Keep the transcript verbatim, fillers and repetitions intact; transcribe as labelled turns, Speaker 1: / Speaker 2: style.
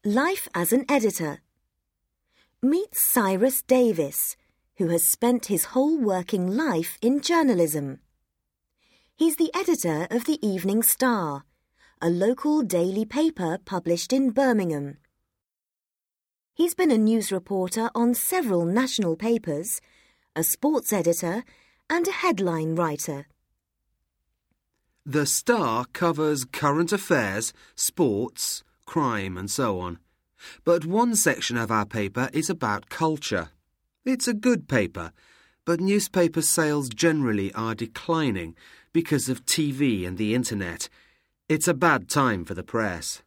Speaker 1: Life as an editor. Meet Cyrus Davis, who has spent his whole working life in journalism. He's the editor of the Evening Star, a local daily paper published in Birmingham. He's been a news reporter on several national papers, a sports editor, and a headline writer.
Speaker 2: The Star covers current affairs, sports, crime and so on. But one section of our paper is about culture. It's a good paper, but newspaper sales generally are declining because of T V and the internet. It's a bad time for the press.